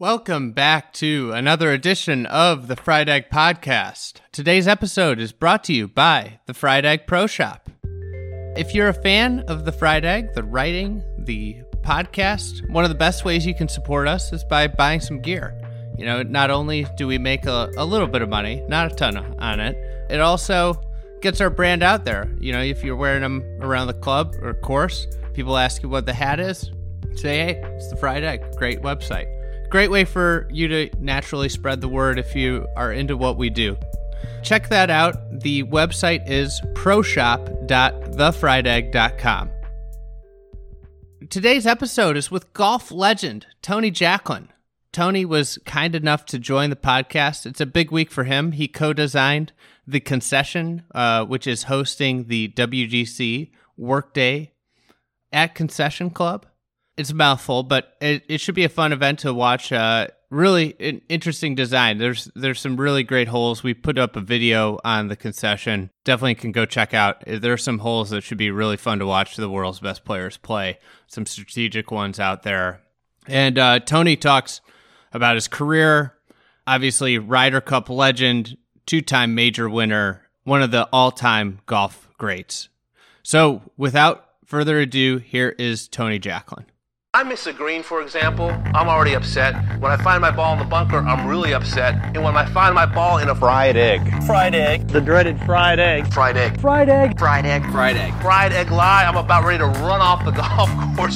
Welcome back to another edition of the Fried Egg Podcast. Today's episode is brought to you by the Fried Egg Pro Shop. If you're a fan of the Fried Egg, the writing, the podcast, one of the best ways you can support us is by buying some gear. You know, not only do we make a little bit of money, not a ton on it, it also gets our brand out there. You know, if you're wearing them around the club or course, people ask you what the hat is, say, hey, it's the Fried Egg. Great website. Great way for you to naturally spread the word if you are into what we do. Check that out. The website is proshop.thefriedegg.com. Today's episode is with golf legend Tony Jacklin. Tony was kind enough to join the podcast. It's a big week for him. He co-designed The Concession, which is hosting the WGC Workday at Concession Club. It's a mouthful, but it should be a fun event to watch. Really an interesting design. There's some really great holes. We put up a video on The Concession. Definitely can go check out. There are some holes that should be really fun to watch the world's best players play. Some strategic ones out there. And Tony talks about his career. Obviously, Ryder Cup legend, two-time major winner, one of the all-time golf greats. So without further ado, here is Tony Jacklin. I miss a green, for example, I'm already upset. When I find my ball in the bunker, I'm really upset. And when I find my ball in a fried egg. Fried egg. The dreaded fried egg. Fried egg. Fried egg. Fried egg. Fried egg. Fried egg lie, I'm about ready to run off the golf course.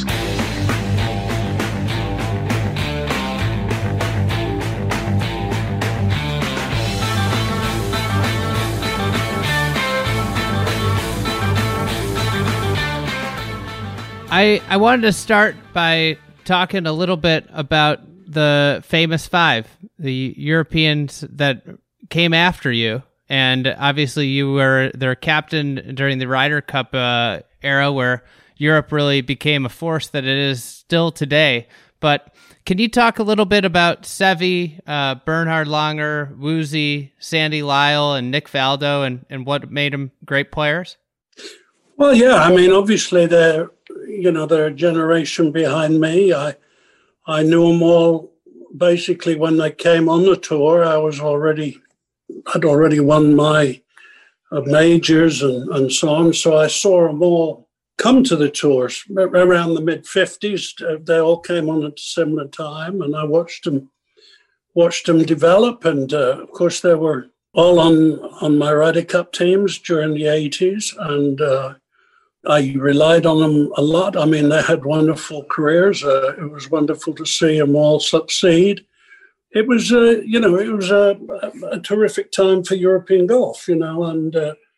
I wanted to start by talking a little bit about the famous five, the Europeans that came after you. And obviously you were their captain during the Ryder Cup era where Europe really became a force that it is still today. But can you talk a little bit about Seve, Bernhard Langer, Woosie, Sandy Lyle, and Nick Faldo and what made them great players? Well, yeah, I mean, obviously they're a generation behind me. I knew them all basically when they came on the tour. I'd already won my majors and so on. So I saw them all come to the tours around the mid-50s. They all came on at a similar time, and I watched them develop. And of course, they were all on my Ryder Cup teams during the 80s, and I relied on them a lot. I mean, they had wonderful careers. It was wonderful to see them all succeed. It was, a terrific time for European golf, and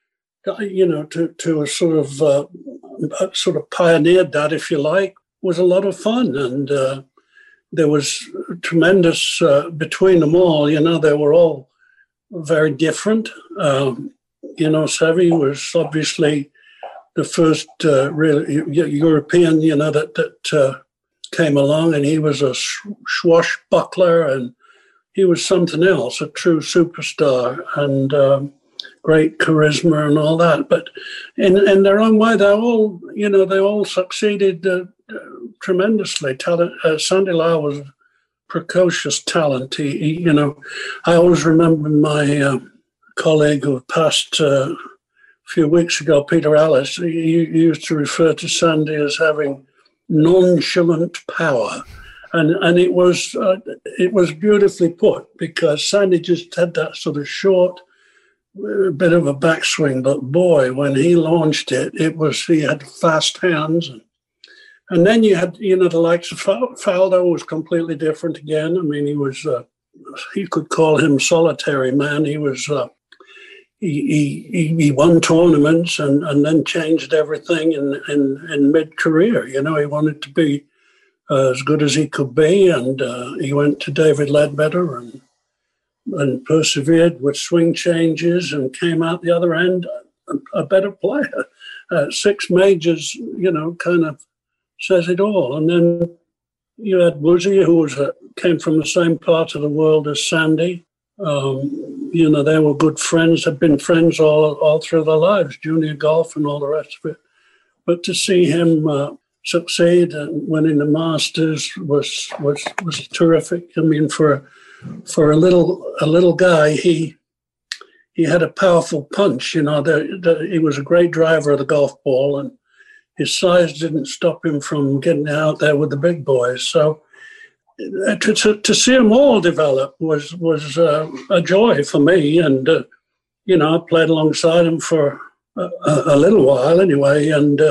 to sort of pioneered that, if you like, was a lot of fun. And there was tremendous between them all. They were all very different. Seve was obviously the first really European, that came along, and he was a swashbuckler, and he was something else, a true superstar, and great charisma and all that. But in their own way, they all succeeded tremendously. Sandy Lyle was a precocious talent. He I always remember my colleague who passed a few weeks ago, Peter Ellis. He used to refer to Sandy as having nonchalant power, and it was beautifully put, because Sandy just had that sort of short bit of a backswing, but boy, when he launched it, he had fast hands, and then you had the likes of Faldo was completely different again. I mean, he was you could call him solitary man. He was. He won tournaments and then changed everything in mid-career. He wanted to be as good as he could be, and he went to David Ledbetter and persevered with swing changes and came out the other end a better player. 6 majors, kind of says it all. And then you had Woosie, who came from the same part of the world as Sandy. They were good friends, had been friends all through their lives, junior golf and all the rest of it. But to see him succeed, and winning the Masters was terrific. I mean, for a little guy, he had a powerful punch. You know, he was a great driver of the golf ball, and his size didn't stop him from getting out there with the big boys. So to see them all develop was a joy for me. And you know, I played alongside him for a little while anyway, and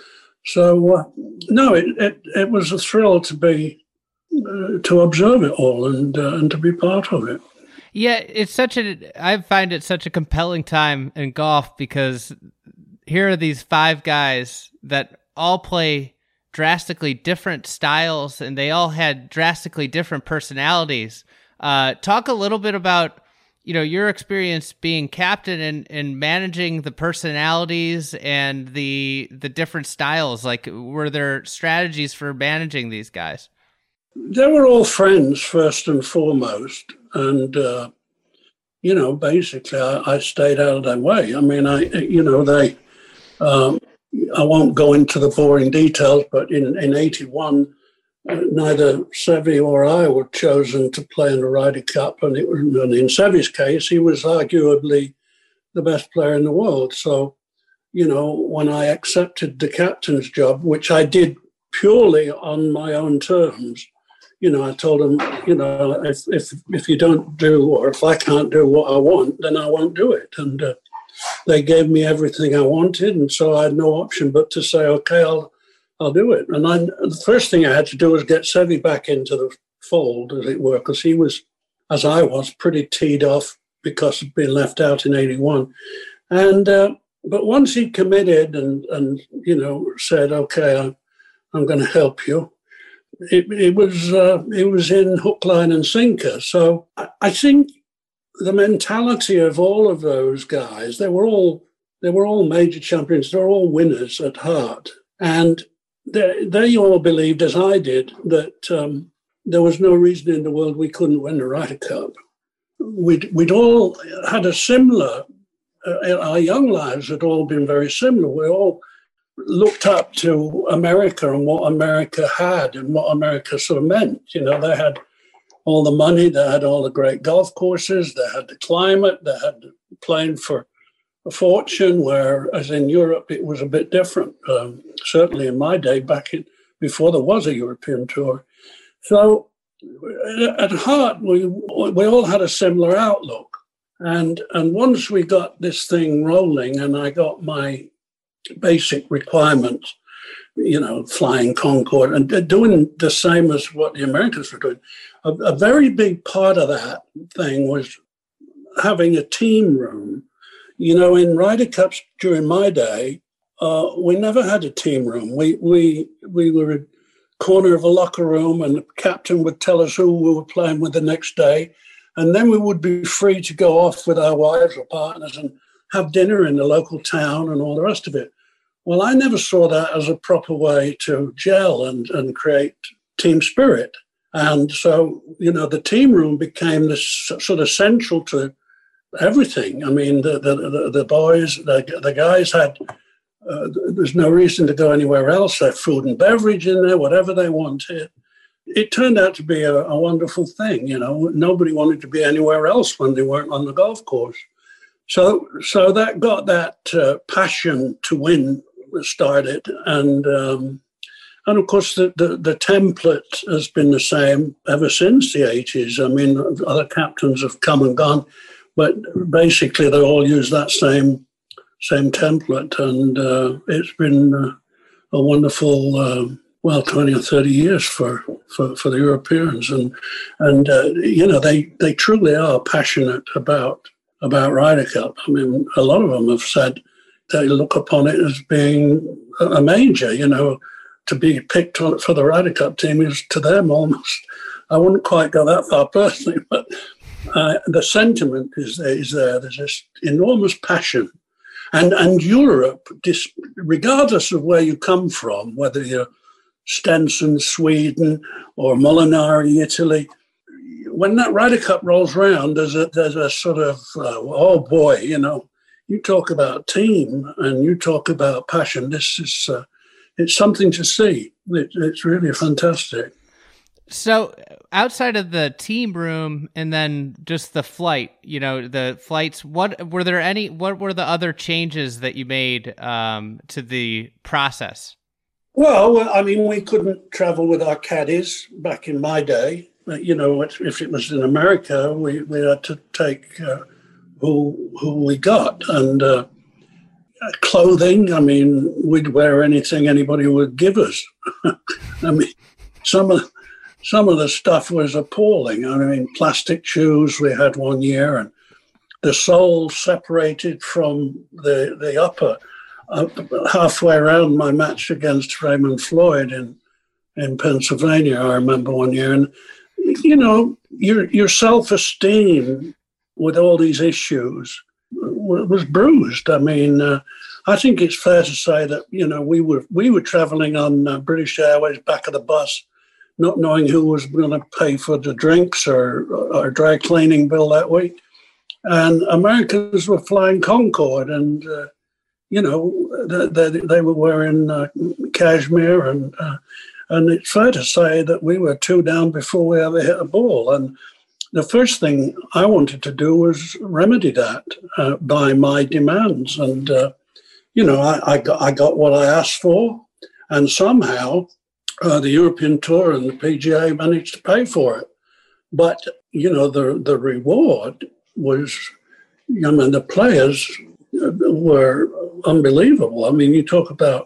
no, it was a thrill to observe it all and to be part of it. Yeah, I find it such a compelling time in golf because here are these 5 guys that all play drastically different styles and they all had drastically different personalities. Talk a little bit about, you know, your experience being captain and managing the personalities and the different styles. Like, were there strategies for managing these guys? They were all friends first and foremost, and you know, basically, I stayed out of their way. I mean, I won't go into the boring details, but in '81, neither Seve or I were chosen to play in the Ryder Cup, and in Seve's case, he was arguably the best player in the world. So, you know, when I accepted the captain's job, which I did purely on my own terms, you know, I told him, you know, if you don't do, or if I can't do what I want, then I won't do it. And they gave me everything I wanted, and so I had no option but to say, okay, I'll do it. And the first thing I had to do was get Seve back into the fold, as it were, because he was, as I was, pretty teed off because of being left out in '81. And but once he committed and you know, said, okay, I'm going to help you, it was in hook, line, and sinker. So I think the mentality of all of those guys, they were all major champions. They were all winners at heart, and they all believed, as I did, that there was no reason in the world we couldn't win the Ryder Cup. We'd all had a similar. Our young lives had all been very similar. We all looked up to America and what America had and what America sort of meant. You know, they had all the money, they had all the great golf courses, they had the climate, they had playing for a fortune, whereas in Europe it was a bit different. Certainly in my day, before there was a European tour. So at heart, we all had a similar outlook. And once we got this thing rolling and I got my basic requirements, you know, flying Concorde and doing the same as what the Americans were doing. A very big part of that thing was having a team room. You know, in Ryder Cups during my day, we never had a team room. We were a corner of a locker room and the captain would tell us who we were playing with the next day. And then we would be free to go off with our wives or partners and have dinner in the local town and all the rest of it. Well, I never saw that as a proper way to gel and create team spirit. And so, you know, the team room became this sort of central to everything. I mean, the boys, the guys had, there's no reason to go anywhere else. They had food and beverage in there, whatever they wanted. It turned out to be a wonderful thing. You know, nobody wanted to be anywhere else when they weren't on the golf course. So that got that passion to win started, and of course the template has been the same ever since the 80s. I mean, other captains have come and gone, but basically they all use that same template, and it's been a wonderful 20 or 30 years for the Europeans, and you know, they truly are passionate about Ryder Cup. I mean, a lot of them have said they look upon it as being a major. You know, to be picked for the Ryder Cup team is to them almost. I wouldn't quite go that far personally, but the sentiment is there. There's this enormous passion, and Europe, regardless of where you come from, whether you're Stenson, Sweden, or Molinari, Italy, when that Ryder Cup rolls around, there's a sort of oh boy, you know, you talk about team and you talk about passion. This is it's something to see. It's really fantastic. So outside of the team room and then just the flight, the flights, what were the other changes that you made to the process? Well, I mean, we couldn't travel with our caddies back in my day. If it was in America, we had to take who we got. And clothing, I mean, we'd wear anything anybody would give us. I mean, some of the stuff was appalling. I mean, plastic shoes we had one year, and the sole separated from the upper. Halfway around my match against Raymond Floyd in Pennsylvania, I remember one year, and your self-esteem with all these issues was bruised. I mean, I think it's fair to say that we were traveling on British Airways back of the bus, not knowing who was going to pay for the drinks or our dry cleaning bill that week, and Americans were flying Concorde, and they were wearing cashmere, and it's fair to say that we were 2 down before we ever hit a ball. And the first thing I wanted to do was remedy that by my demands. And, I got what I asked for, and somehow the European Tour and the PGA managed to pay for it. But, the reward was, the players were unbelievable. I mean, you talk about,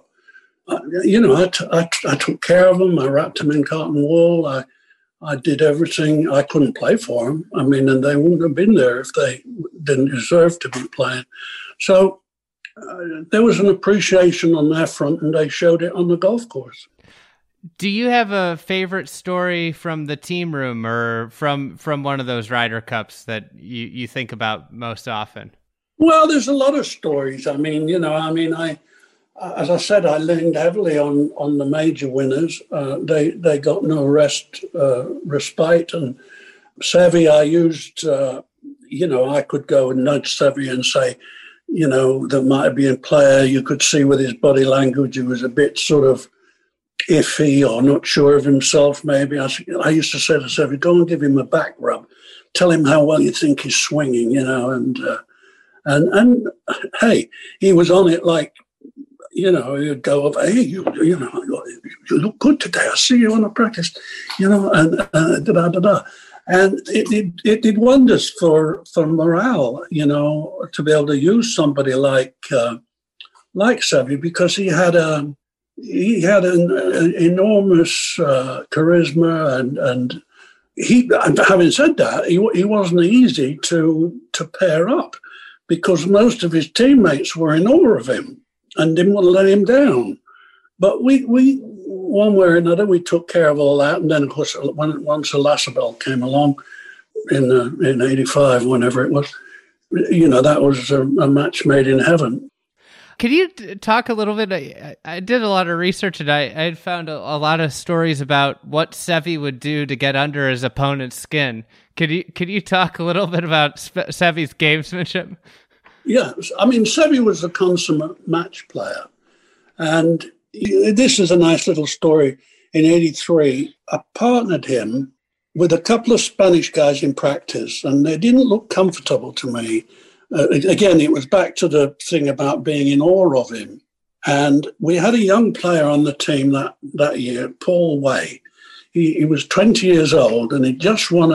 I took care of them. I wrapped them in cotton wool. I did everything. I couldn't play for them. I mean, and they wouldn't have been there if they didn't deserve to be playing. So there was an appreciation on their front, and they showed it on the golf course. Do you have a favorite story from the team room or from one of those Ryder Cups that you think about most often? Well, there's a lot of stories. I mean, as I said, I leaned heavily on the major winners. They got no respite. And Seve, I used, I could go and nudge Seve and say, there might be a player you could see with his body language who was a bit sort of iffy or not sure of himself, maybe. I used to say to Seve, go and give him a back rub. Tell him how well you think he's swinging, And hey, he was on it like, he'd go over, hey, you look good today. I see you on the practice, and da-da-da-da. And it did wonders for morale, to be able to use somebody like Seve, because he had an enormous charisma, and having said that, he wasn't easy to pair up, because most of his teammates were in awe of him and didn't want to let him down. But we one way or another, we took care of all that. And then, of course, once Lassabelle came along in 85, whenever it was, that was a match made in heaven. Could you talk a little bit? I did a lot of research, and I had found a lot of stories about what Seve would do to get under his opponent's skin. Could you talk a little bit about Seve's gamesmanship? Yeah, I mean, Seve was a consummate match player. And this is a nice little story. In 83, I partnered him with a couple of Spanish guys in practice, and they didn't look comfortable to me. Again, it was back to the thing about being in awe of him. And we had a young player on the team that year, Paul Way. He was 20 years old, and he just won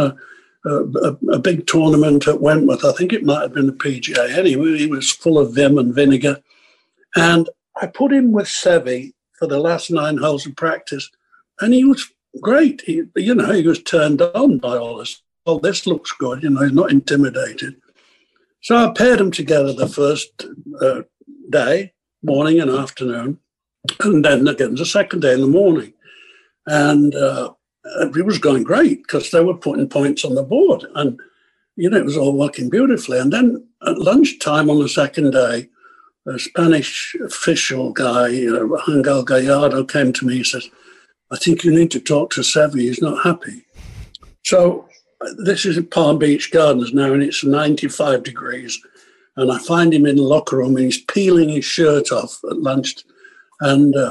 a big tournament at Wentworth. I think it might have been the PGA. Anyway, he was full of vim and vinegar. And I put him with Seve for the last 9 holes of practice, and he was great. He was turned on by all this. Oh, this looks good. He's not intimidated. So I paired them together the first day, morning and afternoon, and then again the second day in the morning. And it was going great because they were putting points on the board, and it was all working beautifully. And then at lunchtime on the second day, a Spanish official guy, Angel Gallardo, came to me. He says, I think you need to talk to Seve. He's not happy. So this is at Palm Beach Gardens now, and it's 95 degrees. And I find him in the locker room, and he's peeling his shirt off at lunch. And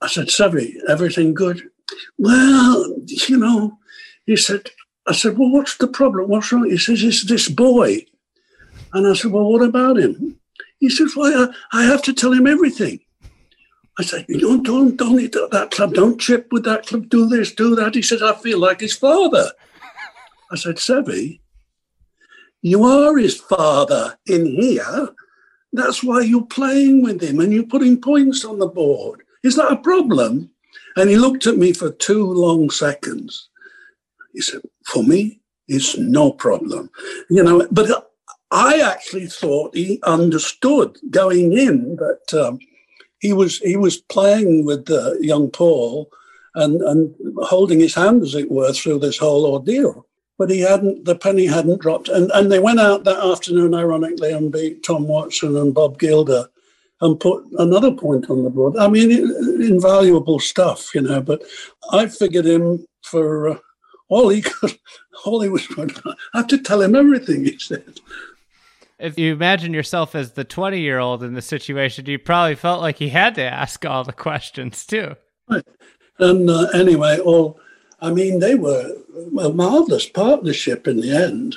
I said, Sevy, everything good? Well, he said, I said, well, what's the problem? What's wrong? He says, it's this boy. And I said, well, what about him? He says, well, I have to tell him everything. I said, don't eat that club. Don't trip with that club. Do this, do that. He says, I feel like his father. I said, Sevy, you are his father in here. That's why you're playing with him and you're putting points on the board. Is that a problem? And he looked at me for 2 long seconds. He said, for me, it's no problem. But I actually thought he understood going in that he was playing with young Paul and holding his hand, as it were, through this whole ordeal. But the penny hadn't dropped. And they went out that afternoon, ironically, and beat Tom Watson and Bob Gilder and put another point on the board. I mean, invaluable stuff, but I figured him for all he was going to have to tell him everything, he said. If you imagine yourself as the 20-year-old in the situation, you probably felt like he had to ask all the questions too. Right. And anyway, they were a marvelous partnership in the end.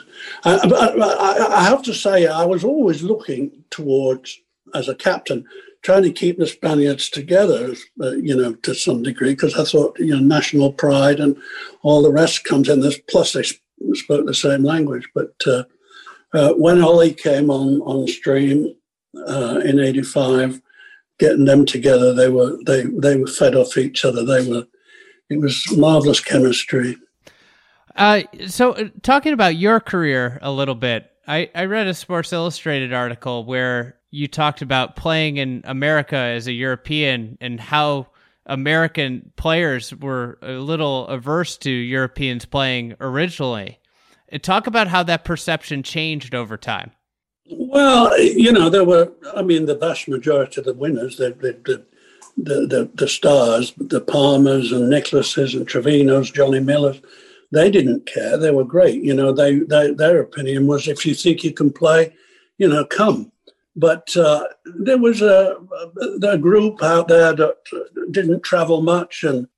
I have to say, I was always looking towards, as a captain, trying to keep the Spaniards together, to some degree, because I thought, national pride and all the rest comes in this. Plus, they spoke the same language. But when Ollie came on stream in '85, getting them together, they were fed off each other. It was marvelous chemistry. So talking about your career a little bit, I read a Sports Illustrated article where you talked about playing in America as a European and how American players were a little averse to Europeans playing originally. Talk about how that perception changed over time. Well, there were, the vast majority of the winners, the stars, the Palmers and Nicklases and Trevinos, Johnny Millers, they didn't care. They were great. Their opinion was, if you think you can play, come. But there was a group out there that didn't travel much, and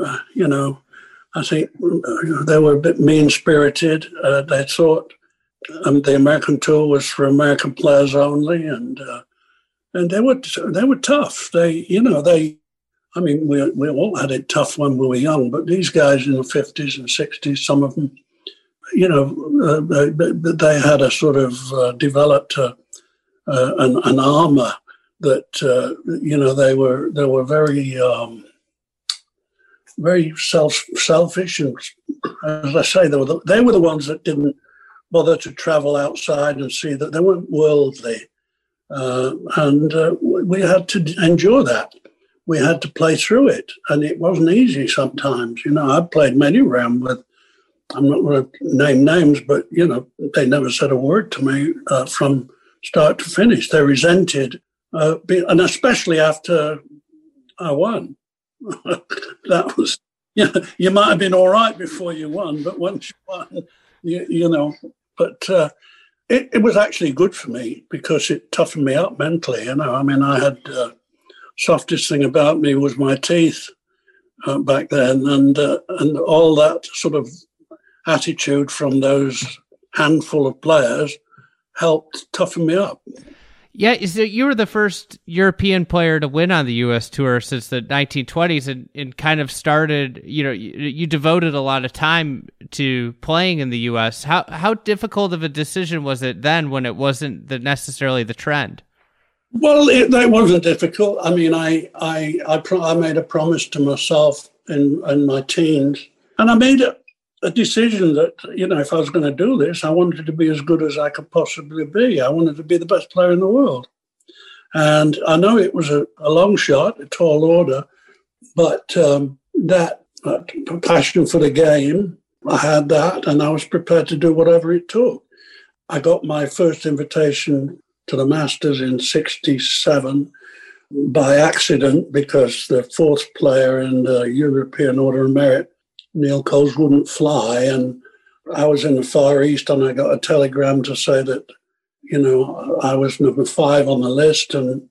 I think they were a bit mean-spirited. They thought the American tour was for American players only, and they were tough. We all had it tough when we were young, but these guys in the 50s and 60s, some of them, they had a sort of developed an armor that they were very selfish, and as I say, they were the ones that didn't bother to travel outside and see that they weren't worldly, and we had to endure that. We had to play through it, and it wasn't easy sometimes. I've played many rounds with, I'm not going to name names, but they never said a word to me from start to finish. They resented, and especially after I won. That was, you might have been all right before you won, but once you won, But it was actually good for me because it toughened me up mentally. I had softest thing about me was my teeth back then, and all that sort of attitude from those handful of players helped toughen me up. Yeah, so you were the first European player to win on the U.S. Tour since the 1920s, and kind of started, you devoted a lot of time to playing in the U.S. How difficult of a decision was it then when it wasn't necessarily the trend? Well, that wasn't difficult. I made a promise to myself in my teens, and I made a decision that, if I was going to do this, I wanted to be as good as I could possibly be. I wanted to be the best player in the world. And I know it was a long shot, a tall order, but that passion for the game, I had that, and I was prepared to do whatever it took. I got my first invitation to the Masters in '67 by accident because the fourth player in the European Order of Merit, Neil Coles, wouldn't fly, and I was in the Far East, and I got a telegram to say that, I was number 5 on the list, and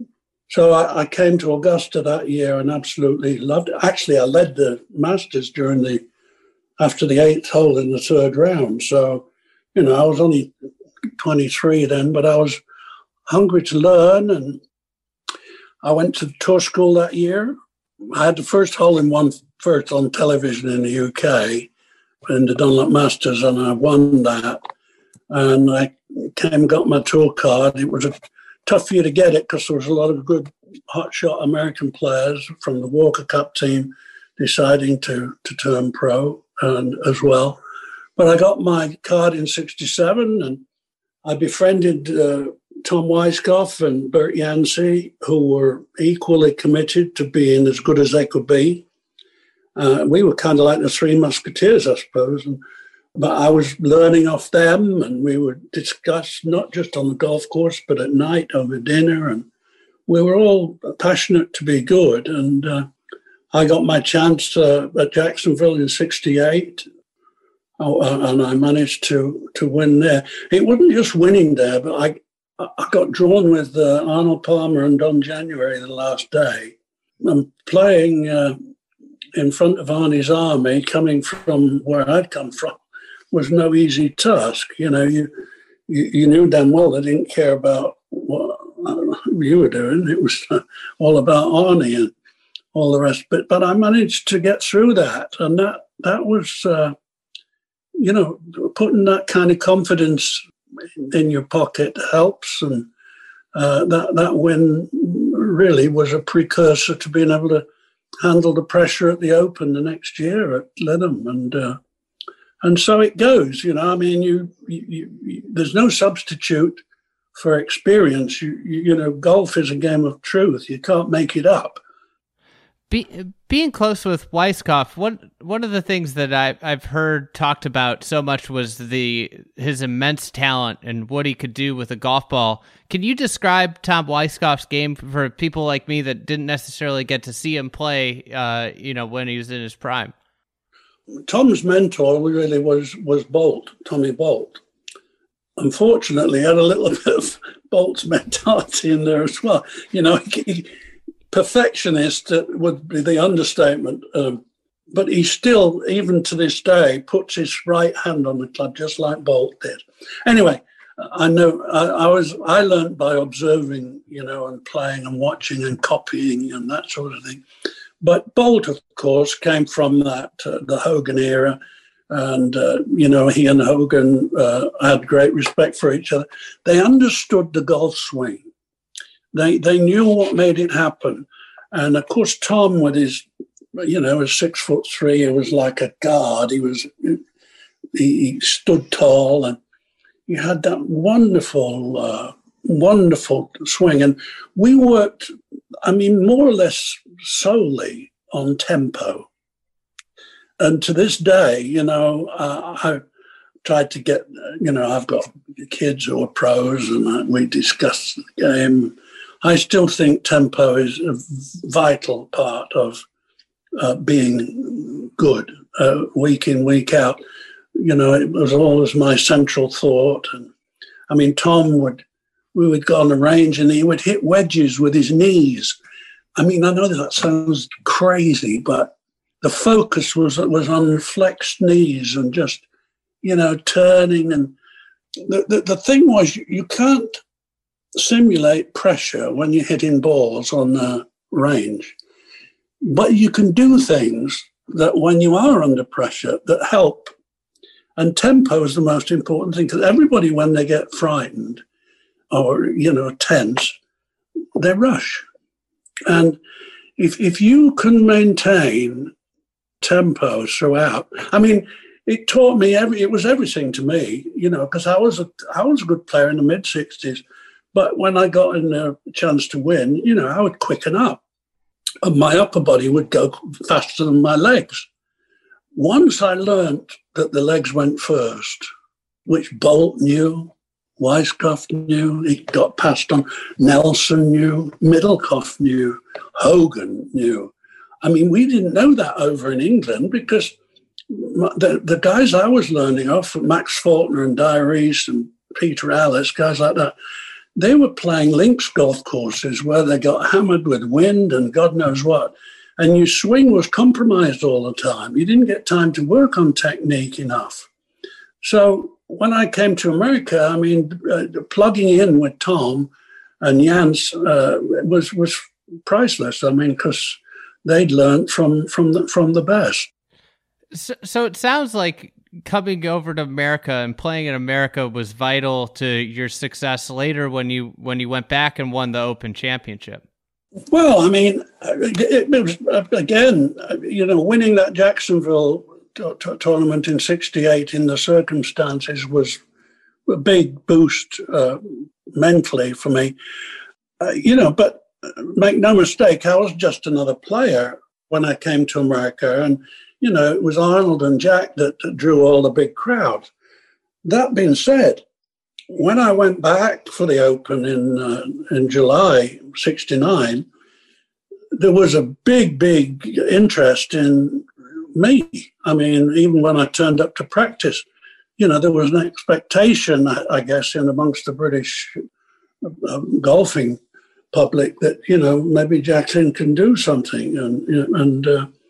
So I came to Augusta that year and absolutely loved it. Actually, I led the Masters after the 8th hole in the 3rd round. So, I was only 23 then, but I was hungry to learn. And I went to the tour school that year. I had the first hole in one first on television in the UK in the Dunlop Masters, and I won that. And I got my tour card. It was a tough year to get it because there was a lot of good hotshot American players from the Walker Cup team deciding to turn pro and as well. But I got my card in 67 and I befriended Tom Weiskopf and Bert Yancey, who were equally committed to being as good as they could be. We were kind of like the Three Musketeers, I suppose. But I was learning off them, and we would discuss not just on the golf course, but at night over dinner. And we were all passionate to be good. And I got my chance at Jacksonville in 68, and I managed to win there. It wasn't just winning there, but I got drawn with Arnold Palmer and Don January the last day. I'm playing in front of Arnie's army, coming from where I'd come from, was no easy task. You knew damn well they didn't care about what you were doing. It was all about Arnie and all the rest. But I managed to get through that, and that was, putting that kind of confidence in your pocket helps, and that win really was a precursor to being able to handle the pressure at the Open the next year at Lynnham, and so it goes. You there's no substitute for experience. Golf is a game of truth. You can't make it up. Being close with Weiskopf, one of the things that I've heard talked about so much was his immense talent and what he could do with a golf ball. Can you describe Tom Weiskopf's game for people like me that didn't necessarily get to see him play, when he was in his prime? Tom's mentor really was Tommy Bolt. Unfortunately, he had a little bit of Bolt's mentality in there as well. Perfectionist would be the understatement, but he still, even to this day, puts his right hand on the club just like Bolt did. Anyway, I know I learned by observing, and playing and watching and copying and that sort of thing. But Bolt, of course, came from the Hogan era, and he and Hogan had great respect for each other. They understood the golf swing. They knew what made it happen. And of course, Tom, with his, was 6'3", he was like a guard. He stood tall, and he had that wonderful, wonderful swing. And we worked, more or less solely on tempo. And to this day, I tried to get, I've got kids who are pros, and we discuss the game. I still think tempo is a vital part of being good, week in, week out. It was always my central thought. And Tom we would go on the range and he would hit wedges with his knees. I know that sounds crazy, but the focus was on flexed knees and just, turning. And the thing was, you can't simulate pressure when you're hitting balls on the range, but you can do things that when you are under pressure that help. And tempo is the most important thing, because everybody, when they get frightened or tense, they rush. And if you can maintain tempo throughout, it taught me it was everything to me, because I was a good player in the mid '60s. But when I got in a chance to win, I would quicken up, and my upper body would go faster than my legs. Once I learned that the legs went first, which Bolt knew, Weiskopf knew, he got passed on, Nelson knew, Middlecoff knew, Hogan knew. We didn't know that over in England, because the guys I was learning off, Max Faulkner and Dyer East and Peter Ellis, guys like that, they were playing links golf courses where they got hammered with wind and God knows what. And your swing was compromised all the time. You didn't get time to work on technique enough. So when I came to America, I mean, plugging in with Tom and Jans was priceless. I mean, because they'd learned from the best. So it sounds like coming over to America and playing in America was vital to your success later when you went back and won the Open Championship. Well, I mean, it was, again, winning that Jacksonville tournament in '68 in the circumstances was a big boost mentally for me. But make no mistake, I was just another player when I came to America. And, it was Arnold and Jack that drew all the big crowds. That being said, when I went back for the Open in July '69, there was a big interest in me. I mean, even when I turned up to practice, there was an expectation, I guess, in amongst the British golfing public that maybe Jacqueline can do something, and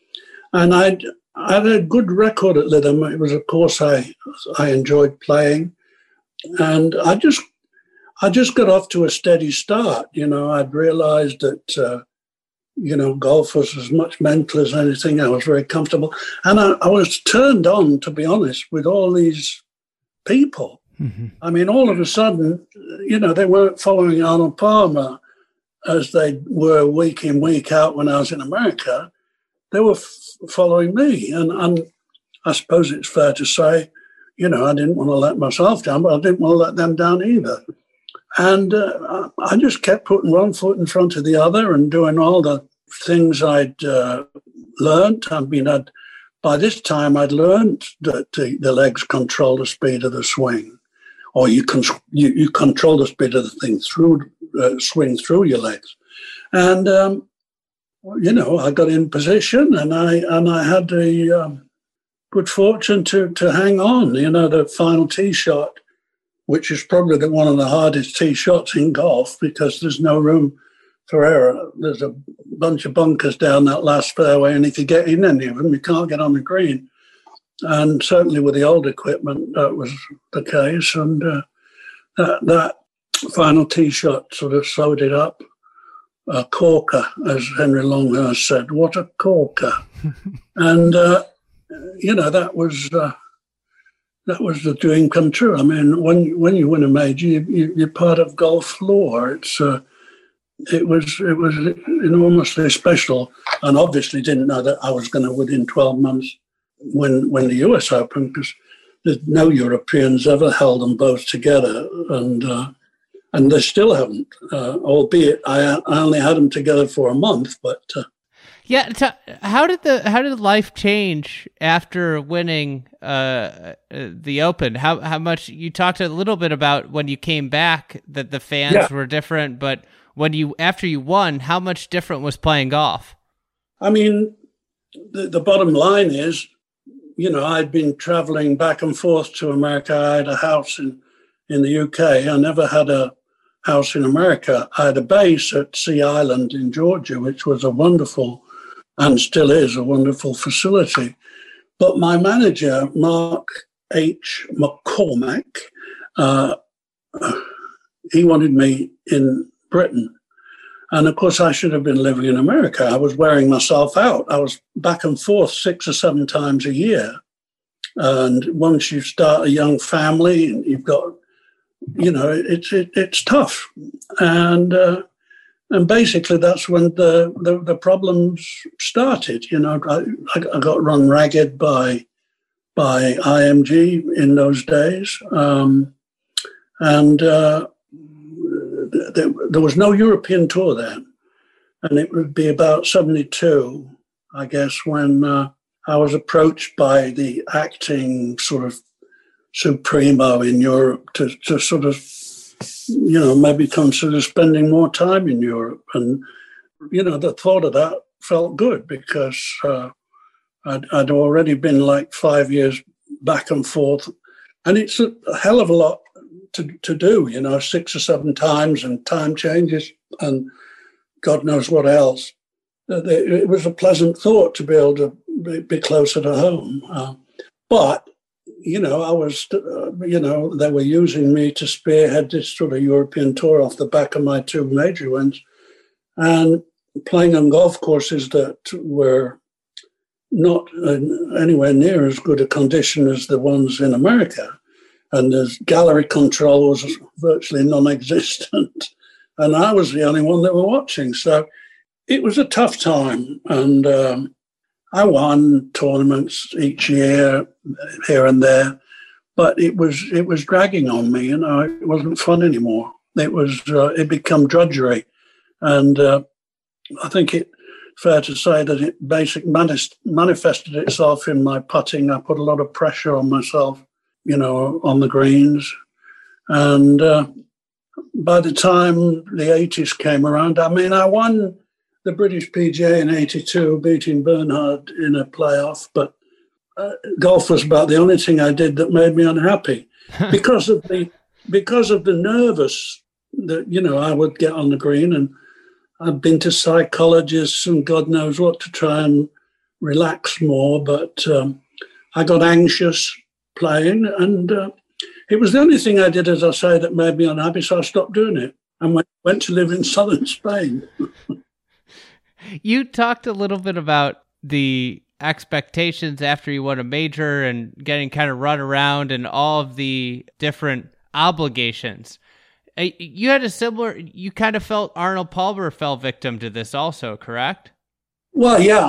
I had a good record at Lytham. It was a course I enjoyed playing. And I just got off to a steady start. I'd realized that, golf was as much mental as anything. I was very comfortable. And I was turned on, to be honest, with all these people. Mm-hmm. I mean, all of a sudden, they weren't following Arnold Palmer as they were week in, week out when I was in America. They were following me. And I suppose it's fair to say, I didn't want to let myself down, but I didn't want to let them down either. And I just kept putting one foot in front of the other and doing all the things I'd learned. I mean, by this time, I'd learned that the legs control the speed of the swing, or you control the speed of the thing swing through your legs. And, I got in position and I had the good fortune to hang on. The final tee shot, which is probably one of the hardest tee shots in golf because there's no room for error. There's a bunch of bunkers down that last fairway, and if you get in any of them, you can't get on the green. And certainly with the old equipment, that was the case. And that final tee shot sort of sewed it up. A corker, as Henry Longhurst said. What a corker! And that was the dream come true. I mean, when you win a major, you're part of golf lore. It was enormously special, and obviously didn't know that I was going to within 12 months win the US Open because no Europeans ever held them both together, and they still haven't. Albeit I only had them together for a month, but. How did life change after winning the Open? How much you talked a little bit about when you came back that the fans were different, but after you won, how much different was playing golf? I mean, the bottom line is, I'd been traveling back and forth to America. I had a house in the UK. I never had a house in America. I had a base at Sea Island in Georgia, which was a wonderful and still is a wonderful facility. But my manager, Mark H. McCormack, he wanted me in Britain. And of course, I should have been living in America. I was wearing myself out. I was back and forth 6 or 7 times a year. And once you start a young family, and you've got, it's tough. And basically, that's when the problems started. I got run ragged by IMG in those days, and there was no European tour then, and it would be about 72, I guess, when I was approached by the acting sort of supremo in Europe to sort of, maybe consider spending more time in Europe. And, the thought of that felt good because I'd already been like 5 years back and forth. And it's a hell of a lot to do, 6 or 7 times, and time changes and God knows what else. It was a pleasant thought to be able to be closer to home. But, I was, they were using me to spearhead this sort of European tour off the back of my 2 major wins, and playing on golf courses that were not anywhere near as good a condition as the ones in America. And the gallery control was virtually non-existent. And I was the only one that were watching. So it was a tough time. And I won tournaments each year, here and there. But it was dragging on me. It wasn't fun anymore. It became drudgery. And I think it's fair to say that it basically manifested itself in my putting. I put a lot of pressure on myself, on the greens. And by the time the 80s came around, I won the British PGA in 82, beating Bernhard in a playoff, but golf was about the only thing I did that made me unhappy because of the nervous that, I would get on the green, and I've been to psychologists and God knows what to try and relax more, but I got anxious playing, and it was the only thing I did, as I say, that made me unhappy, so I stopped doing it and went to live in southern Spain. You talked a little bit about the expectations after you won a major and getting kind of run around and all of the different obligations. You had you kind of felt Arnold Palmer fell victim to this also, correct? Well, yeah,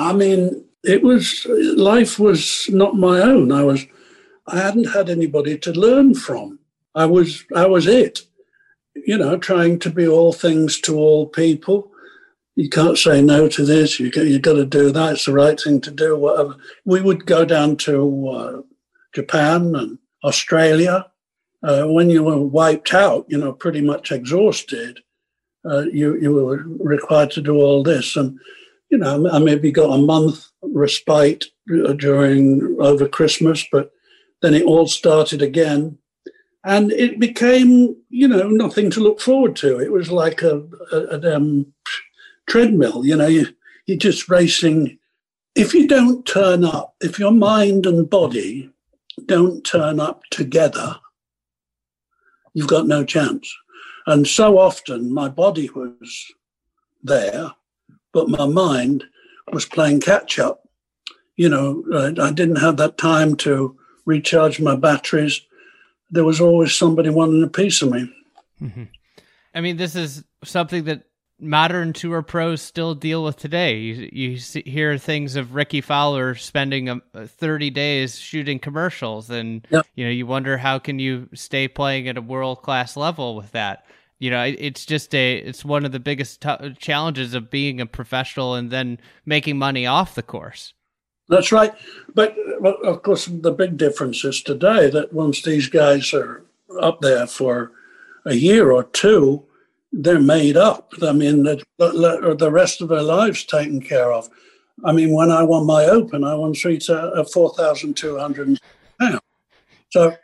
life was not my own. I hadn't had anybody to learn from. I was it, trying to be all things to all people. You can't say no to this. You got to do that. It's the right thing to do. Whatever. We would go down to Japan and Australia. When you were wiped out, pretty much exhausted, you were required to do all this. And, I maybe got a month respite over Christmas, but then it all started again. And it became, nothing to look forward to. It was like a treadmill, you're just racing. If you don't turn up, if your mind and body don't turn up together, you've got no chance. And so often my body was there, but my mind was playing catch up. I didn't have that time to recharge my batteries. There was always somebody wanting a piece of me. Mm-hmm. This is something that modern tour pros still deal with today. You hear things of Ricky Fowler spending 30 days shooting commercials, and yep. You wonder how can you stay playing at a world-class level with that. It's one of the biggest challenges of being a professional and then making money off the course. That's right. But of course, the big difference is today that once these guys are up there for a year or two, they're made up. The rest of their lives taken care of. When I won my Open, I won 4,200 pounds. So,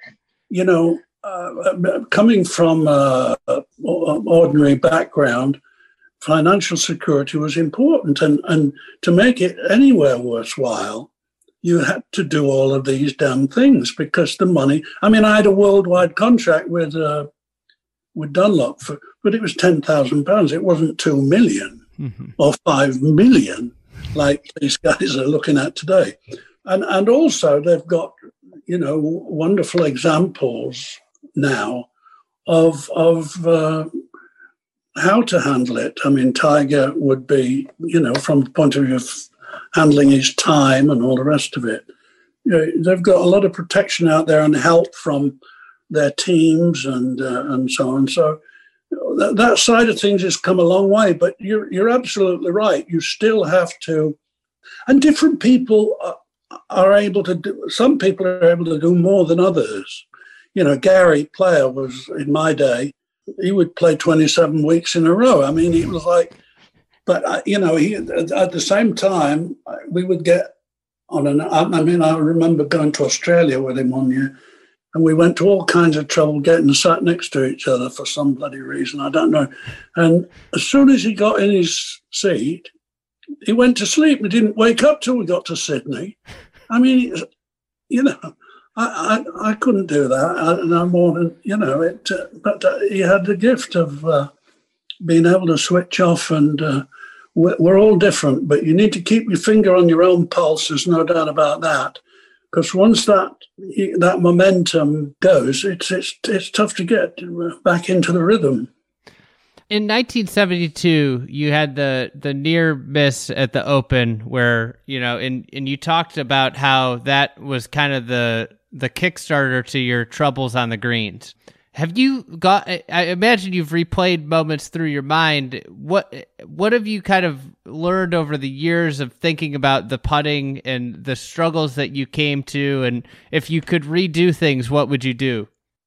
coming from an ordinary background, financial security was important. And to make it anywhere worthwhile, you had to do all of these damn things because the money. I had a worldwide contract with Dunlop but it was £10,000. It wasn't 2 million or 5 million like these guys are looking at today. And also they've got, wonderful examples now of how to handle it. Tiger would be, from the point of view of handling his time and all the rest of it. They've got a lot of protection out there and help from their teams and so on. So that side of things has come a long way, but you're absolutely right. You still have to, and different people are able to do, some people are able to do more than others. Gary Player was, in my day, he would play 27 weeks in a row. He was like, but, he, at the same time, we would get on I remember going to Australia with him one year, And we went to all kinds of trouble getting sat next to each other for some bloody reason. I don't know. And as soon as he got in his seat, he went to sleep. He didn't wake up till we got to Sydney. I mean, you know, I couldn't do that. No more than, you know, but he had the gift of being able to switch off. And we're all different, but you need to keep your finger on your own pulse. There's no doubt about that. Because once that momentum goes, it's tough to get back into the rhythm. In 1972, you had the near miss at the Open, where and you talked about how that was kind of the Kickstarter to your troubles on the greens. Have you got? I imagine you've replayed moments through your mind. What have you kind of learned over the years of thinking about the putting and the struggles that you came to? And if you could redo things, what would you do?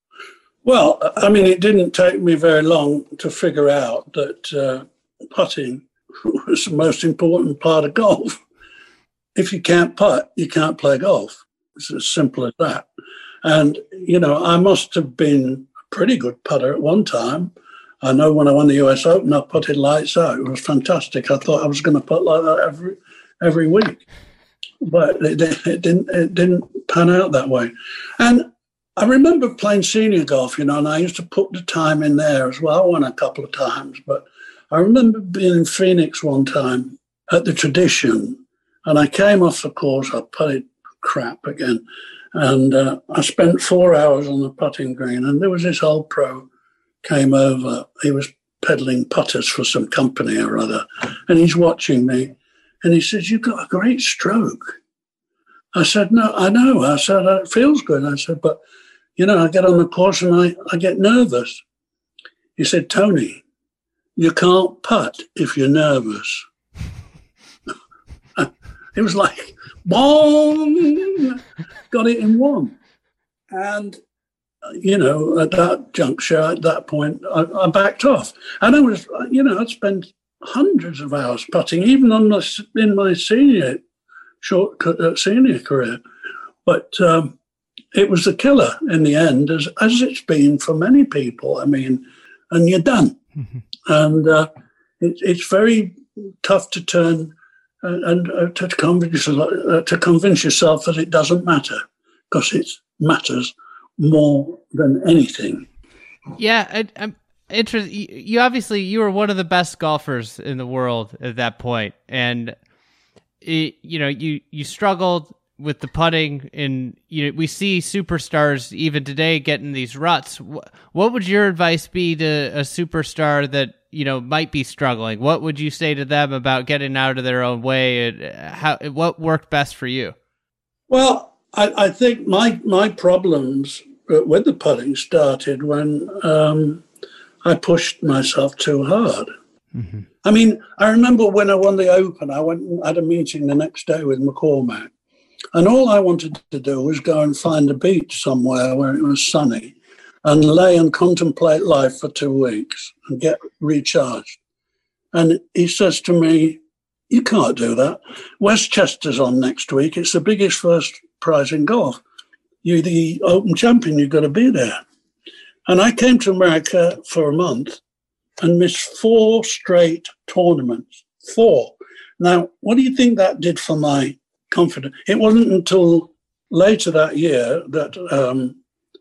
Well, I mean, it didn't take me very long to figure out that putting was the most important part of golf. If you can't putt, you can't play golf. It's as simple as that. And I must have been pretty good putter at one time. I know when I won the US Open, I putted lights out. It was fantastic. I thought I was going to putt like that every week, but it didn't pan out that way. And I remember playing senior golf, and I used to put the time in there as well. I won a couple of times, but I remember being in Phoenix one time at the Tradition, and I came off the course. I putted crap again. And I spent 4 hours on the putting green, and there was this old pro came over. He was peddling putters for some company or other, and he's watching me, and he says, "You've got a great stroke." I said, "No, I know." I said, "It feels good." I said, "But, I get on the course and I get nervous." He said, "Tony, you can't putt if you're nervous." It was like, boom, got it in one. And, at that juncture, at that point, I backed off. And I was, I'd spent hundreds of hours putting, even in my senior career. But it was the killer in the end, as it's been for many people. I mean, and you're done. Mm-hmm. And it's very tough to turn and to convince yourself that it doesn't matter, because it matters more than anything. Yeah, I'm interested. You were one of the best golfers in the world at that point, and you struggled with the putting, and we see superstars even today getting these ruts. What would your advice be to a superstar that might be struggling? What would you say to them about getting out of their own way? And what worked best for you? Well, I think my problems with the putting started when I pushed myself too hard. Mm-hmm. I mean, I remember when I won the Open, I went and had a meeting the next day with McCormack, and all I wanted to do was go and find a beach somewhere where it was sunny and lay and contemplate life for 2 weeks and get recharged. And he says to me, "You can't do that. Westchester's on next week. It's the biggest first prize in golf. You're the Open champion. You've got to be there." And I came to America for a month and missed 4 straight tournaments. 4. Now, what do you think that did for my confidence? It wasn't until later that year that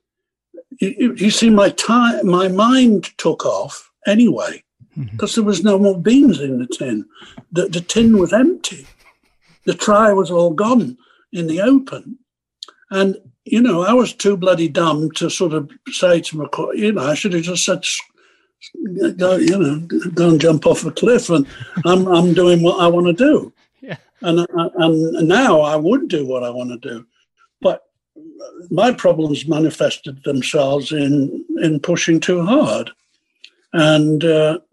you see, my mind took off anyway, because there was no more beans in the tin. The tin was empty. The try was all gone in the Open. And, I was too bloody dumb to sort of say to McCoy, I should have just said, go and jump off a cliff, and I'm doing what I want to do. Yeah. And now I would do what I want to do. But my problems manifested themselves in pushing too hard. And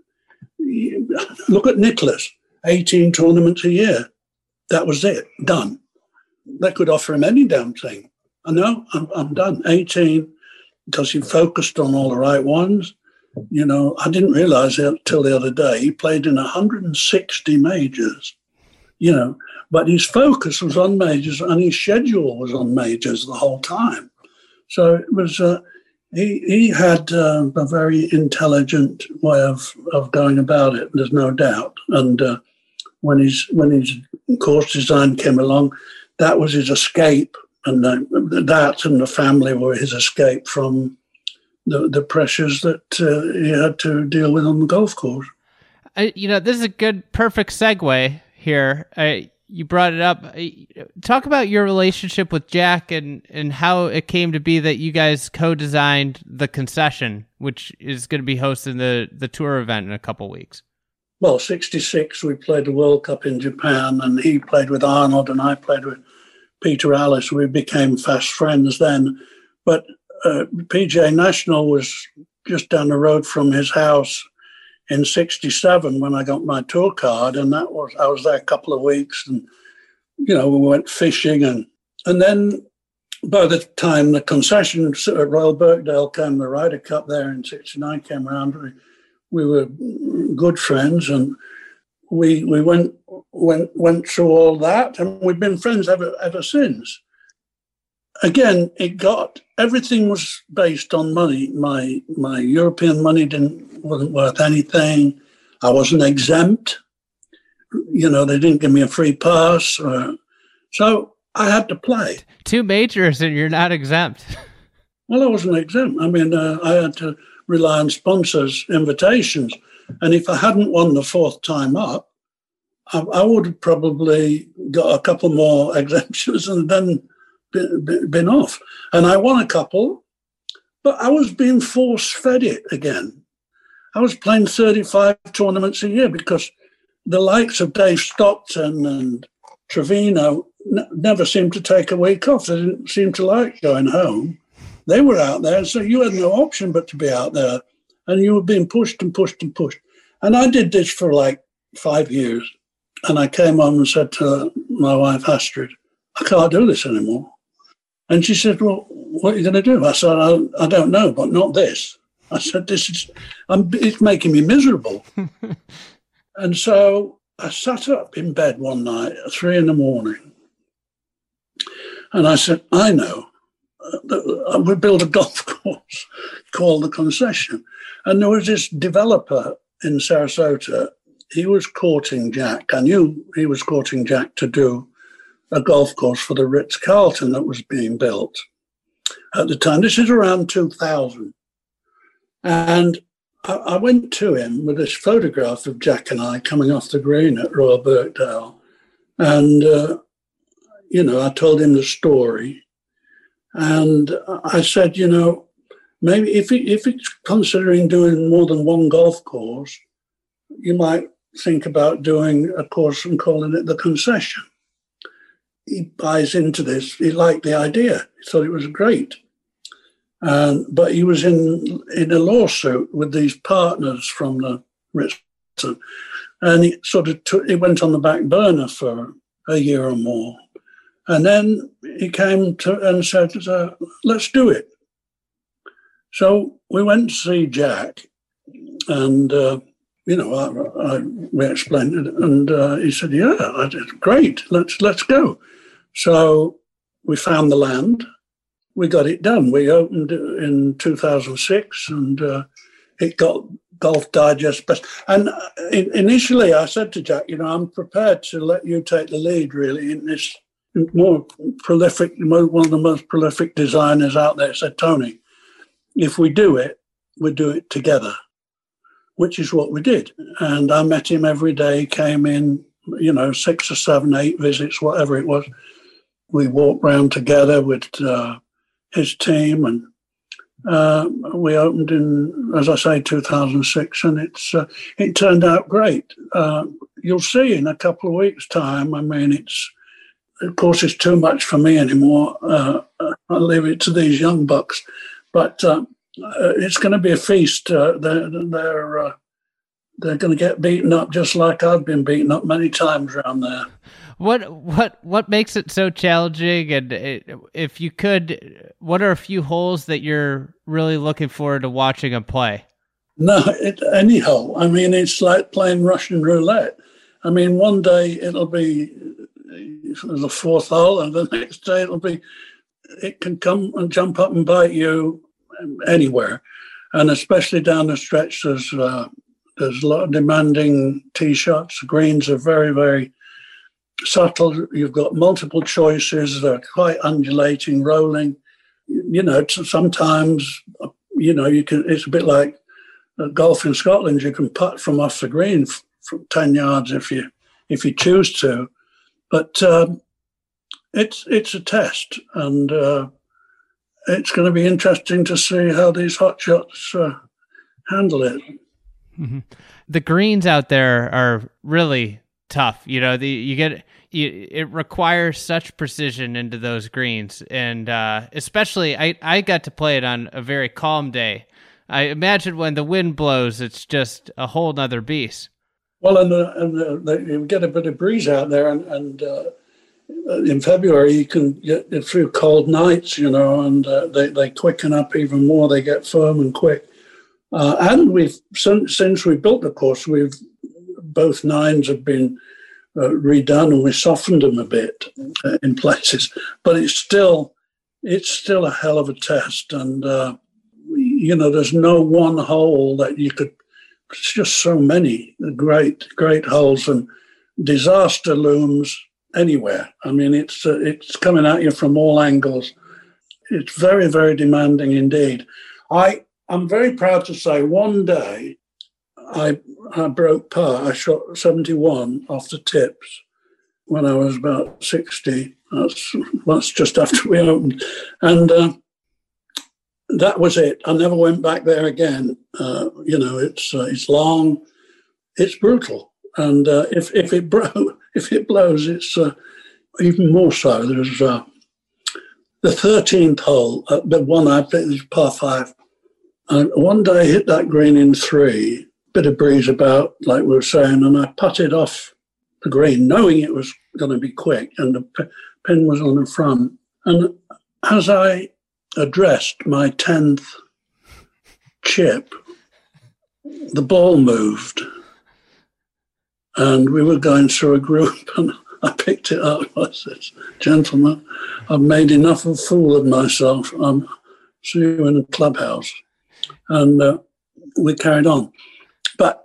look at Nicklaus, 18 tournaments a year. That was it, done. They could offer him any damn thing. I know, I'm done. 18, because he focused on all the right ones. I didn't realize it till the other day. He played in 160 majors, but his focus was on majors and his schedule was on majors the whole time. So it was. He had a very intelligent way of going about it. There's no doubt. And when his course design came along, that was his escape, and that and the family were his escape from the pressures that he had to deal with on the golf course. This is a perfect segue here. You brought it up. Talk about your relationship with Jack and how it came to be that you guys co-designed the concession, which is going to be hosting the tour event in a couple of weeks. Well, 1966, we played the World Cup in Japan, and he played with Arnold and I played with Peter Alliss. We became fast friends then. But PGA National was just down the road from his house in 1967 when I got my tour card, and I was there a couple of weeks, and we went fishing, and then by the time the concession at Royal Birkdale came, the Ryder Cup there in 1969 came around, we were good friends, and we went through all that, and we've been friends ever since. Again, everything was based on money. My European money wasn't worth anything. I wasn't exempt. They didn't give me a free pass. So I had to play. 2 majors and you're not exempt. Well, I wasn't exempt. I mean, I had to rely on sponsors' invitations. And if I hadn't won the 4th time up, I would have probably got a couple more exemptions and then been off. And I won a couple, but I was being force-fed it again. I was playing 35 tournaments a year because the likes of Dave Stockton and Trevino never seemed to take a week off. They didn't seem to like going home. They were out there, so you had no option but to be out there. And you were being pushed and pushed and pushed. And I did this for like 5 years. And I came home and said to my wife, Astrid, I can't do this anymore. And she said, well, what are you going to do? I said, I don't know, but not this. I said, it's making me miserable. And so I sat up in bed one night at 3 a.m. And I said, I know. We built a golf course called the Concession. And there was this developer in Sarasota. He was courting Jack. I knew he was courting Jack to do a golf course for the Ritz-Carlton that was being built at the time. This is around 2000. And I went to him with this photograph of Jack and I coming off the green at Royal Birkdale. And, I told him the story. And I said, maybe if it's considering doing more than one golf course, you might think about doing a course and calling it the Concession. He buys into this. He liked the idea. He thought it was great. But he was in a lawsuit with these partners from the Ritz-Carlton, and he it went on the back burner for a year or more. And then he came and said, let's do it. So we went to see Jack, and, we explained it, and he said, yeah, great, let's go. So we found the land. We got it done. We opened it in 2006, and it got Golf Digest best. And initially I said to Jack, I'm prepared to let you take the lead, really, in this more prolific, one of the most prolific designers out there. Said, Tony, if we do it, we do it together, which is what we did. And I met him every day, came in, 6 or 7, 8 visits, whatever it was. We walked around together with his team, and we opened in, as I say, 2006, and it turned out great. You'll see in a couple of weeks' time. I mean, of course, it's too much for me anymore. I'll leave it to these young bucks, but it's going to be a feast. They're going to get beaten up just like I've been beaten up many times around there. What makes it so challenging? And if you could, what are a few holes that you're really looking forward to watching them play? No, any hole. I mean, it's like playing Russian roulette. I mean, one day it'll be the 4th hole, and the next day it'll be it can come and jump up and bite you anywhere, and especially down the stretch. There's a lot of demanding tee shots. The greens are very, very subtle. You've got multiple choices. They're quite undulating, rolling. Sometimes, you can. It's a bit like golf in Scotland. You can putt from off the green from 10 yards if you choose to, but it's a test, and it's going to be interesting to see how these hot shots handle it. Mm-hmm. The greens out there are really tough. It requires such precision into those greens, and especially I got to play it on a very calm day. I imagine when the wind blows, it's just a whole nother beast. Well, and you get a bit of breeze out there, and in February you can get through cold nights, and they quicken up even more. They get firm and quick. And since we built the course, both nines have been redone, and we softened them a bit in places. But it's still a hell of a test, and there's no one hole that you could. It's just so many great holes, and disaster looms anywhere. I mean, it's coming at you from all angles. It's very, very demanding indeed. I'm very proud to say one day I broke par. I shot 71 off the tips when I was about 60. That's just after we opened. And that was it. I never went back there again. It's long, it's brutal. And if it blows, it's even more so. There's the 13th hole, the one I played is par 5. And one day I hit that green in 3, bit of breeze about, like we were saying, and I putted off the green, knowing it was going to be quick, and the pin was on the front. And as I addressed my 10th chip, the ball moved, and we were going through a group, and I picked it up. I said, "Gentlemen, I've made enough of a fool of myself. See you in the clubhouse." And we carried on. But,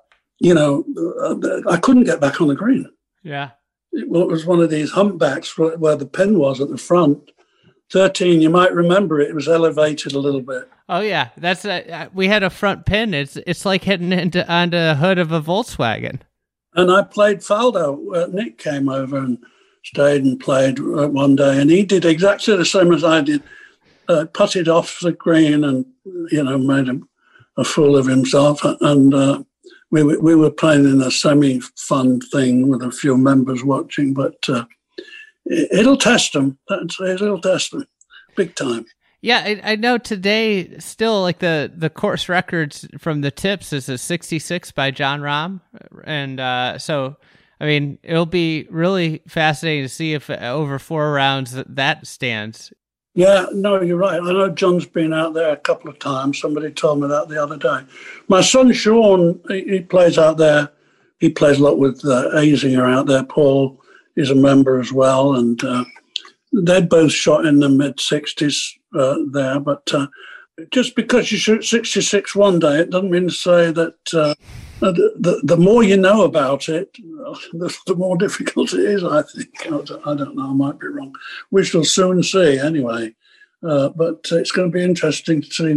I couldn't get back on the green. Yeah. It was one of these humpbacks where the pin was at the front. 13, you might remember it was elevated a little bit. Oh, yeah. That's we had a front pin. It's like hitting onto the hood of a Volkswagen. And I played Faldo. Nick came over and stayed and played one day, and he did exactly the same as I did. Putted off the green and, made a fool of himself. And we were playing in a semi-fun thing with a few members watching, but it'll test them. It'll test them big time. Yeah, I know today still, like the course records from the tips is a 66 by Jon Rahm. And so, I mean, it'll be really fascinating to see if over 4 rounds that stands. Yeah, no, you're right. I know John's been out there a couple of times. Somebody told me that the other day. My son Sean, he plays out there. He plays a lot with Azinger out there. Paul is a member as well, and they'd both shot in the mid-60s there. But just because you shoot 66 one day, it doesn't mean to say that the more you know about it, the more difficult it is, I think. I don't know, I might be wrong. We shall soon see anyway. But it's going to be interesting to see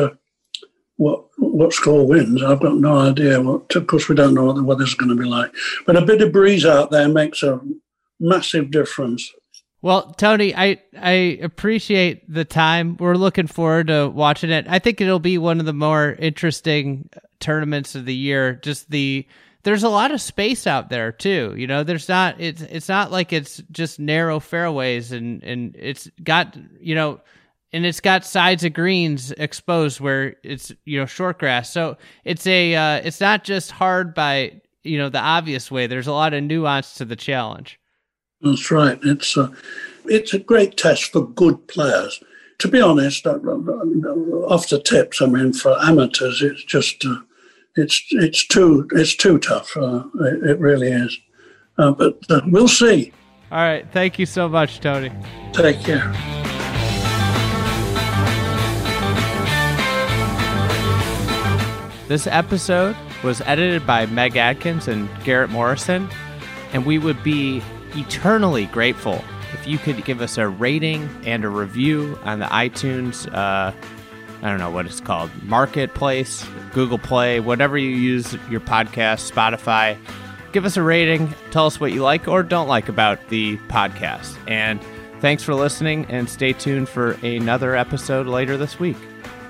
what score wins. I've got no idea. Of course, we don't know what the weather's going to be like. But a bit of breeze out there makes a massive difference. Well, Tony, I appreciate the time. We're looking forward to watching it. I think it'll be one of the more interesting tournaments of the year. There's a lot of space out there too. It's not like it's just narrow fairways and it's got, and it's got sides of greens exposed where it's, short grass. So it's not just hard by, the obvious way. There's a lot of nuance to the challenge. That's right. It's a great test for good players. To be honest, off the tips, I mean, for amateurs, it's just it's too tough. It really is. But we'll see. All right. Thank you so much, Tony. Take care. This episode was edited by Meg Adkins and Garrett Morrison, and we would be eternally grateful if you could give us a rating and a review on the iTunes, I don't know what it's called, Marketplace, Google Play, whatever you use your podcast, Spotify. Give us a rating, tell us what you like or don't like about the podcast. And thanks for listening, and stay tuned for another episode later this week.